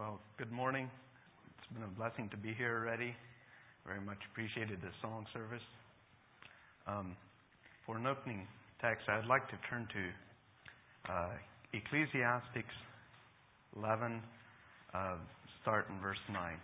Well, good morning. It's been a blessing to be here already. Very much appreciated the song service. For an opening text, I'd like to turn to Ecclesiastes 11, start in verse 9.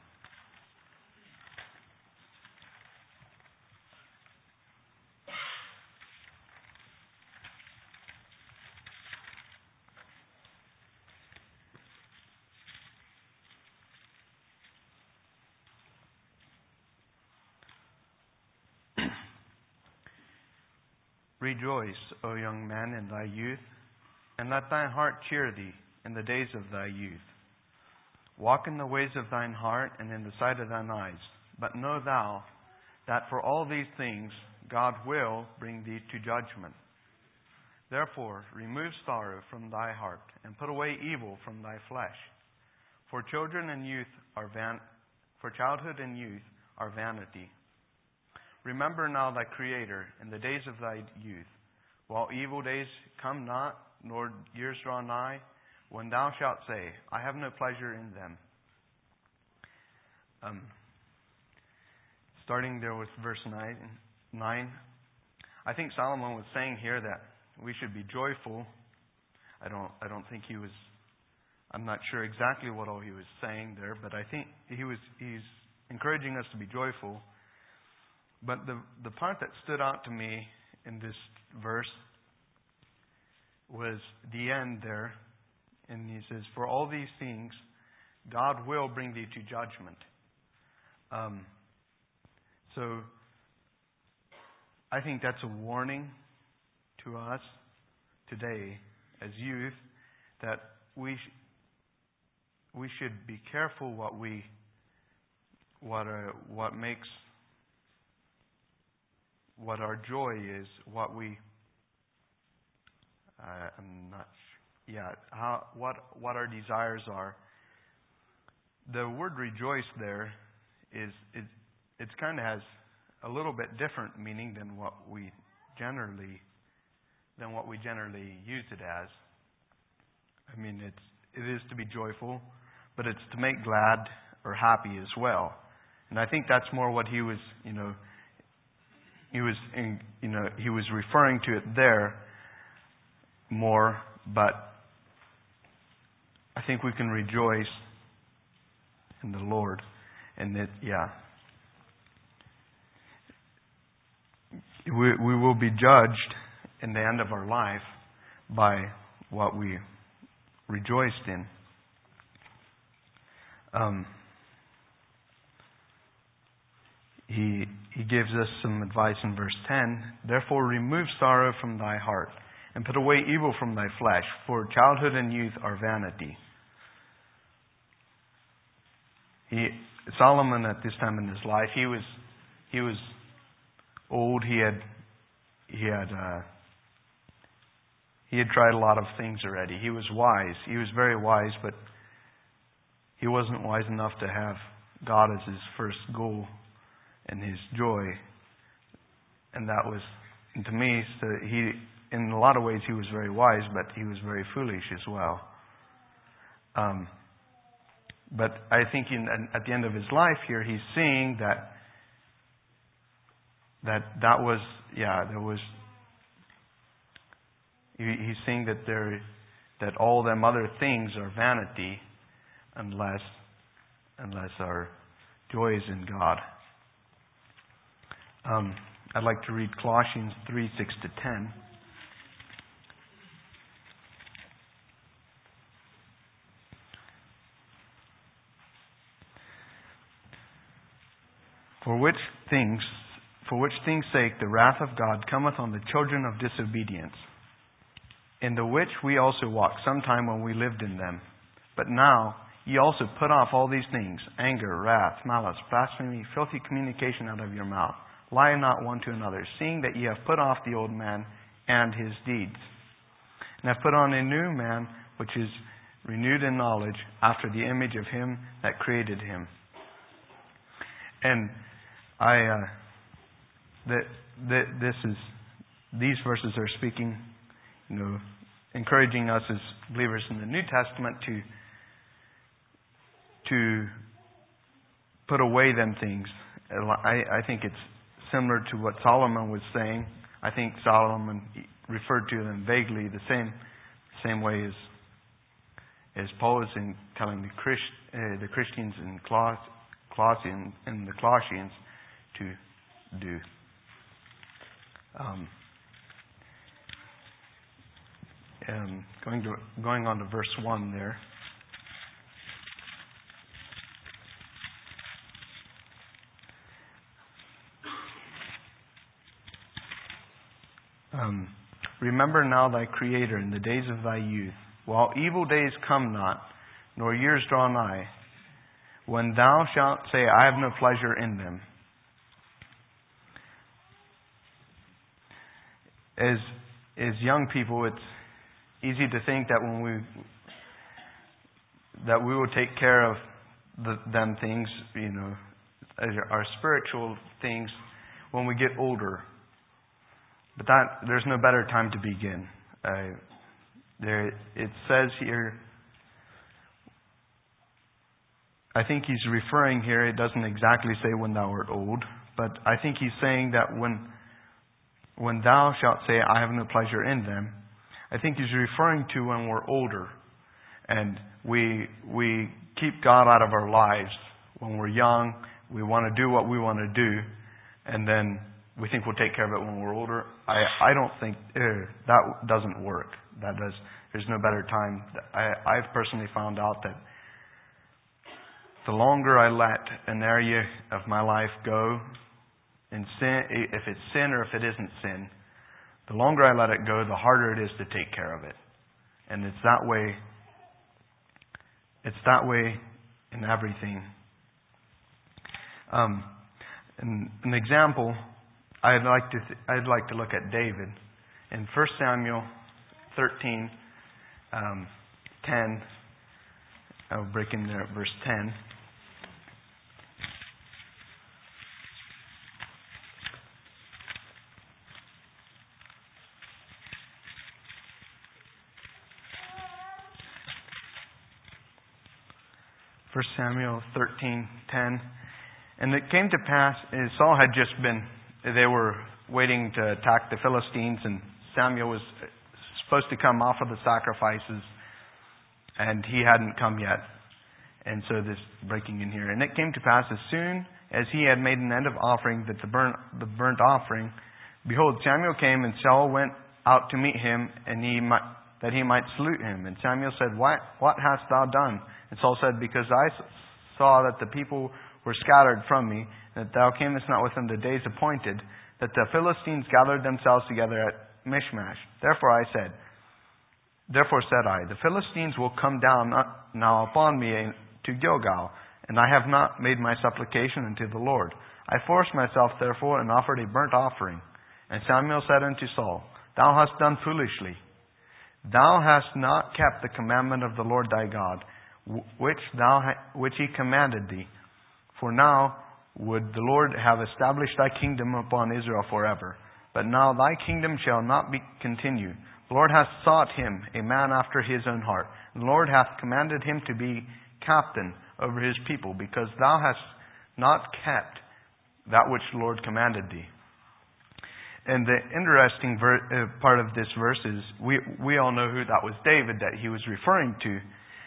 Rejoice, O young man, in thy youth, and let thine heart cheer thee in the days of thy youth. Walk in the ways of thine heart and in the sight of thine eyes. But know thou that for all these things God will bring thee to judgment. Therefore, remove sorrow from thy heart, and put away evil from thy flesh. For childhood and youth are vanity. Remember now thy Creator in the days of thy youth, while evil days come not, nor years draw nigh, when thou shalt say, I have no pleasure in them. Starting there with verse 9, I think Solomon was saying here that we should be joyful. I don't think he was. I'm not sure exactly what all he was saying there, but I think he's encouraging us to be joyful. But the part that stood out to me in this verse was the end there. And he says, for all these things, God will bring thee to judgment. So I think that's a warning to us today as youth that we should be careful what our joy is, what our desires are. The word rejoice there it's kind of has a little bit different meaning than what we generally use it as. I mean, it is to be joyful, but it's to make glad or happy as well. And I think that's more what he was, he was referring to it there more, but I think we can rejoice in the Lord. And we will be judged in the end of our life by what we rejoiced in. He gives us some advice in verse 10. Therefore remove sorrow from thy heart, and put away evil from thy flesh, for childhood and youth are vanity. Solomon at this time in his life, he was old. He had tried a lot of things already. He was wise. He was very wise, but he wasn't wise enough to have God as his first goal and his joy. And that was, and to me, so in a lot of ways he was very wise, but he was very foolish as well. But I think at the end of his life here, he's seeing he's seeing that all them other things are vanity unless our joy is in God. I'd like to read Colossians 3:6-10. For which things' sake the wrath of God cometh on the children of disobedience, in the which we also walked sometime when we lived in them. But now ye also put off all these things: anger, wrath, malice, blasphemy, filthy communication out of your mouth. Lie not one to another, seeing that ye have put off the old man and his deeds, and have put on a new man, which is renewed in knowledge after the image of him that created him. And these verses are speaking, encouraging us as believers in the New Testament to put away them things. I think it's similar to what Solomon was saying. I think Solomon referred to them vaguely the same way as Paul is in telling the Christians in Colossians and the Colossians to do. Going on to verse 1 there. Remember now thy Creator in the days of thy youth, while evil days come not, nor years draw nigh, when thou shalt say, I have no pleasure in them. As young people, it's easy to think that we will take care of them things, our spiritual things, when we get older. But there's no better time to begin. It says here, I think he's referring here, it doesn't exactly say when thou art old, but I think he's saying that when thou shalt say, I have no pleasure in them, I think he's referring to when we're older and we keep God out of our lives. When we're young, we want to do what we want to do, and then we think we'll take care of it when we're older. I don't think that doesn't work. There's no better time. I've personally found out that the longer I let an area of my life go in sin, if it's sin or if it isn't sin, the longer I let it go, the harder it is to take care of it. And it's that way. It's that way in everything. An example, I'd like to look at David in 1 Samuel 13, 10. I'll break in there at verse 10. First Samuel 13:10, and it came to pass, Saul had just been. They were waiting to attack the Philistines, and Samuel was supposed to come off of the sacrifices, and he hadn't come yet. And so this breaking in here. And it came to pass, as soon as he had made an end of offering the burnt offering, behold, Samuel came, and Saul went out to meet him, and that he might salute him. And Samuel said, What hast thou done? And Saul said, Because I saw that the people were scattered from me, and that thou camest not within the days appointed, that the Philistines gathered themselves together at Michmash. Therefore said I, the Philistines will come down now upon me to Gilgal, and I have not made my supplication unto the Lord. I forced myself therefore and offered a burnt offering. And Samuel said unto Saul, Thou hast done foolishly. Thou hast not kept the commandment of the Lord thy God, which he commanded thee. For now would the Lord have established thy kingdom upon Israel forever. But now thy kingdom shall not be continued. The Lord hath sought him, a man after his own heart. The Lord hath commanded him to be captain over his people, because thou hast not kept that which the Lord commanded thee. And the interesting part of this verse is, we all know who that was, David, that he was referring to.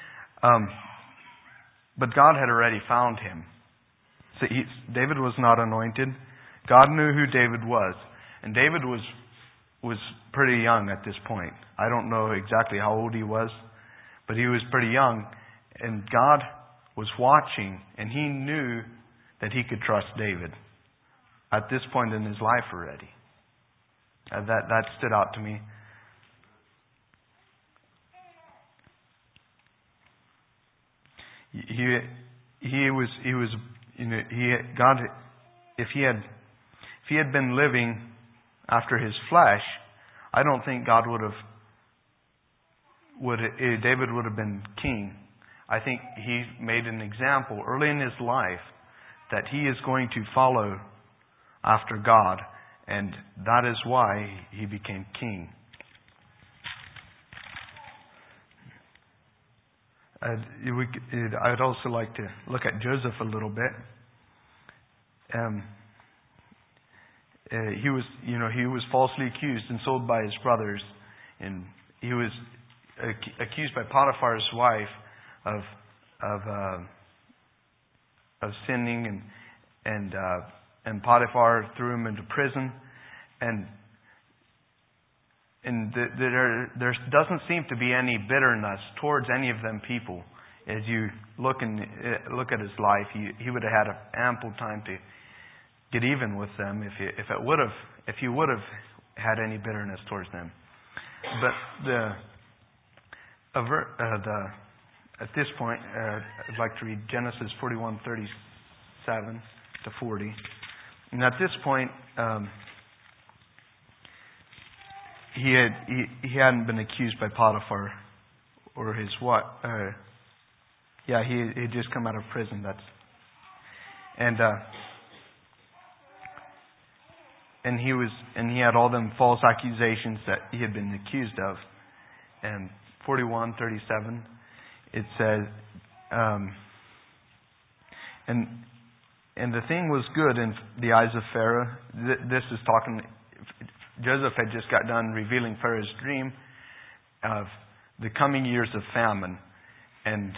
But God had already found him. So David was not anointed. God knew who David was. And David was pretty young at this point. I don't know exactly how old he was, but he was pretty young. And God was watching, and he knew that he could trust David at this point in his life already. That stood out to me. God, if he had been living after his flesh, I don't think David would have been king. I think he made an example early in his life that he is going to follow after God, and that is why he became king. I'd also like to look at Joseph a little bit. He was falsely accused and sold by his brothers, and he was accused by Potiphar's wife of sinning, and Potiphar threw him into prison, and there doesn't seem to be any bitterness towards any of them people. As you look at his life, he would have had ample time to get even with them if he would have had any bitterness towards them. But at this point, I'd like to read Genesis 41:37 to 40. And at this point, he hadn't been accused by Potiphar or his what? He had just come out of prison. And he had all them false accusations that he had been accused of. And 41:37, it says, and the thing was good in the eyes of Pharaoh. This is talking. Joseph had just got done revealing Pharaoh's dream of the coming years of famine, and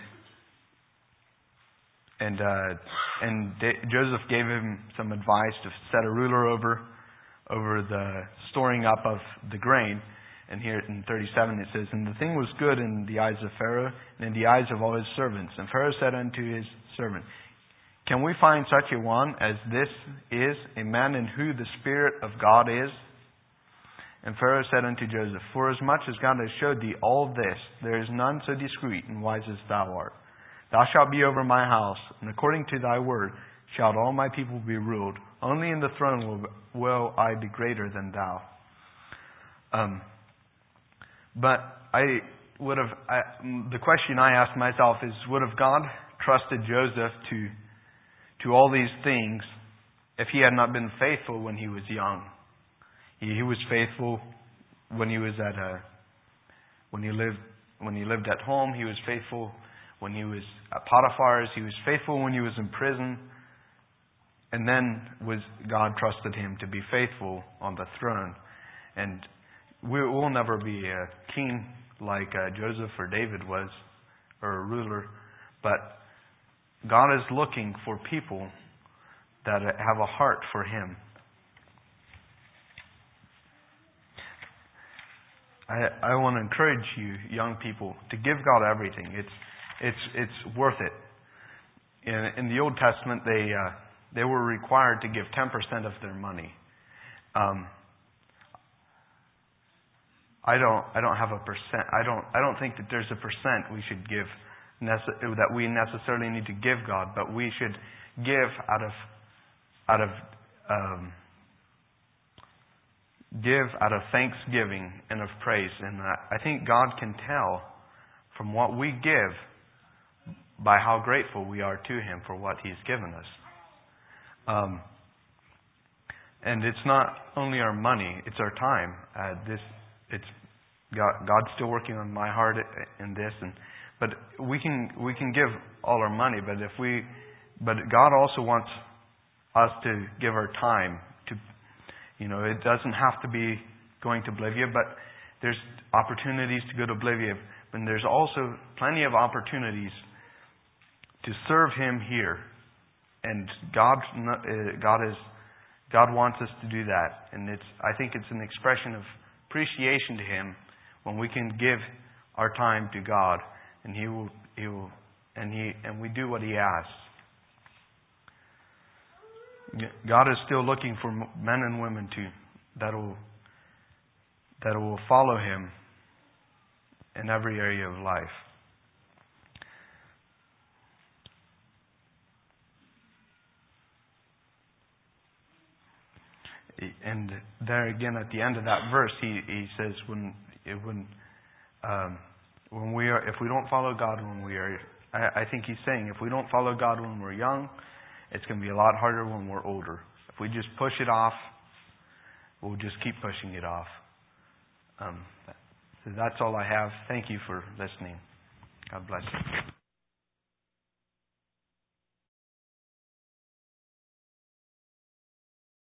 Joseph gave him some advice to set a ruler over the storing up of the grain. And here in 37 it says, and the thing was good in the eyes of Pharaoh and in the eyes of all his servants. And Pharaoh said unto his servant, can we find such a one as this is, a man in whom the Spirit of God is? And Pharaoh said unto Joseph, forasmuch as God has showed thee all this, there is none so discreet and wise as thou art. Thou shalt be over my house, and according to thy word shall all my people be ruled. Only in the throne will I be greater than thou. But the question I asked myself is, would have God trusted Joseph to all these things if he had not been faithful when he was young? He was faithful when he was when he lived at home. He was faithful when he was at Potiphar's. He was faithful when he was in prison. And then God trusted him to be faithful on the throne. And we'll never be a king like Joseph or David was, or a ruler. But God is looking for people that have a heart for Him. I want to encourage you, young people, to give God everything. It's worth it. In the Old Testament, they were required to give 10% of their money. I don't have a percent. I don't think that there's a percent we should give that we necessarily need to give God, but we should give out of thanksgiving and of praise. And I think God can tell from what we give by how grateful we are to Him for what He's given us. And it's not only our money; it's our time. It's God's still working on my heart in this, but we can give all our money. But God also wants us to give our time to. It doesn't have to be going to Bolivia, but there's opportunities to go to Bolivia, and there's also plenty of opportunities to serve Him here. And God wants us to do that, and I think it's an expression of appreciation to Him when we can give our time to God, and He will, and we do what He asks. God is still looking for men and women that will follow Him in every area of life. And there again, at the end of that verse, he says, if we don't follow God when we are, I think he's saying, if we don't follow God when we're young, it's going to be a lot harder when we're older. If we just push it off, we'll just keep pushing it off. So that's all I have. Thank you for listening. God bless you.